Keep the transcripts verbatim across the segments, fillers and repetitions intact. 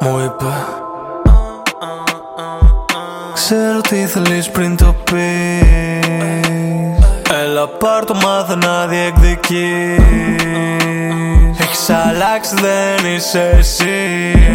Μου είπε ξέρω τι θέλεις πριν το πεις. Έλα πάρ' το, μάθε να διεκδικείς. Έχεις αλλάξει, δεν είσαι εσύ.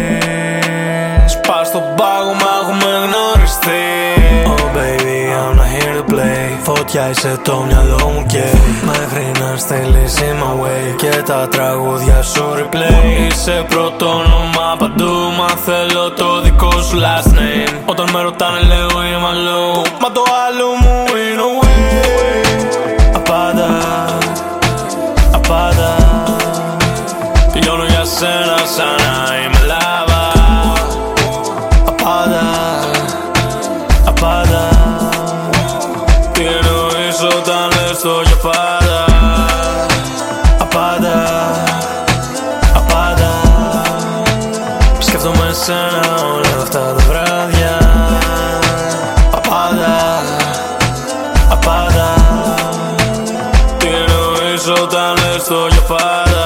Σπάς τον πάγο, μα έχουμε γνωριστεί. Oh baby, I'm not here to play. Φωτιά είσαι το μυαλό μου και μέχρι να στείλεις in my way. Και τα τραγούδια σου replay. Είσαι πρώτο όνομα παντού, μα θέλω το δικό σου last name. Όταν με ρωτάνε λέω είμαι αλλού, μα το άλλο μου είναι away. Απάντα, απάντα. Τελειώνω για σένα σαν να είμαι λάβα. Απάντα, απάντα. Τι εννοείς όταν λες το για πάντα. Απάντα, απάντα. Σκέφτομαι σένα όλα αυτά τα βράδια. Απάντα, απάντα. Τι εννοείς όταν λες το για πάντα.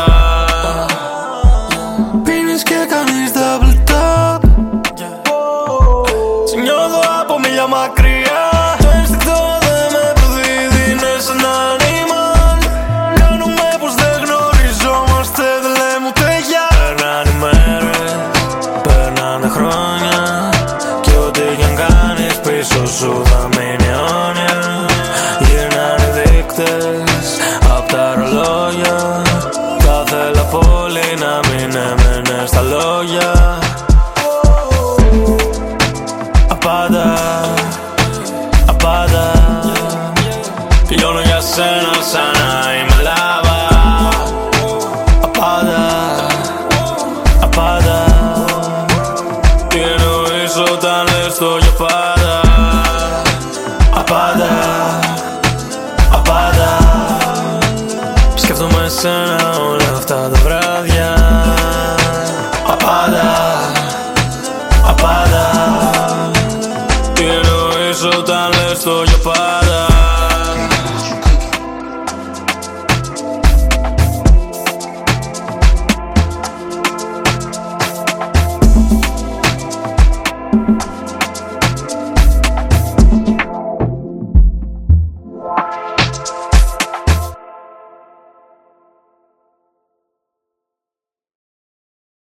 Πίνεις και κάνεις double tap. Σε νιώθω από μίλια μακριά. Το ένστικτο δεν με προδίδει, είναι σαν animal. Κάνουμε πως δεν γνωριζόμαστε, δεν λέμε ούτε γεια. Περνάνε μέρες, περνάνε χρόνια. Κι ό,τι κι αν κάνεις πίσω σου θα μείνει αιώνια. Γυρνάνε δείκτες απ' τα ρολόγια. Θα θέλα πολύ να μην έμενε στα λόγια.